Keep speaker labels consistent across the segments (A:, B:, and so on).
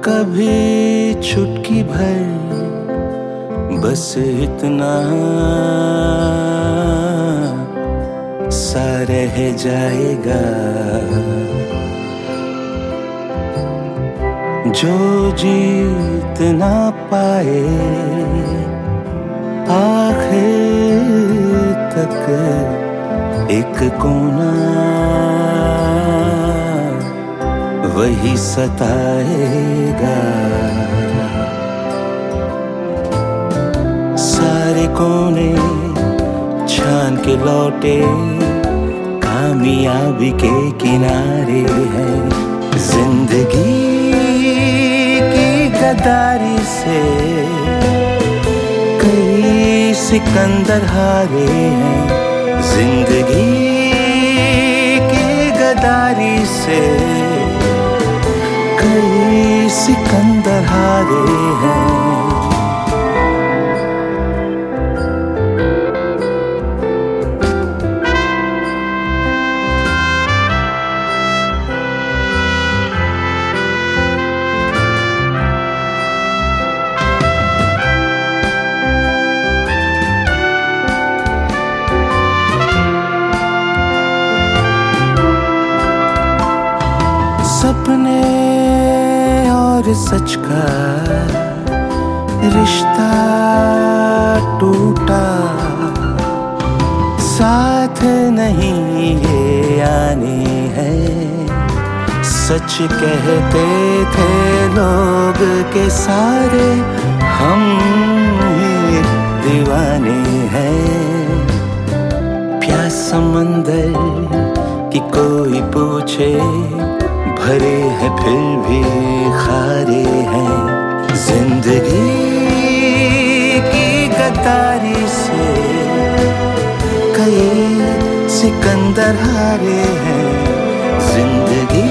A: कभी चुटकी भर बस इतना सा रह जाएगा, जो जीत ना पाए आखिर तक एक कोना वही सताएगा। सारे कोने छान के लौटे कामयाबी के किनारे हैं। जिंदगी की गद्दारी से कई सिकंदर हारे हैं। जिंदगी की गद्दारी से कई सिकंदर हारे हैं। सपने और सच का रिश्ता टूटा, साथ नहीं ये आने हैं। सच कहते थे लोग के सारे हम ही दीवाने हैं। प्यास समंदर की कोई पूछे भरे हैं फिर भी खारे हैं। जिंदगी की गद्दारी से कई सिकंदर हारे हैं। जिंदगी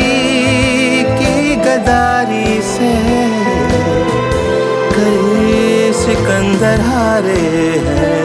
A: की गद्दारी से कई सिकंदर हारे हैं।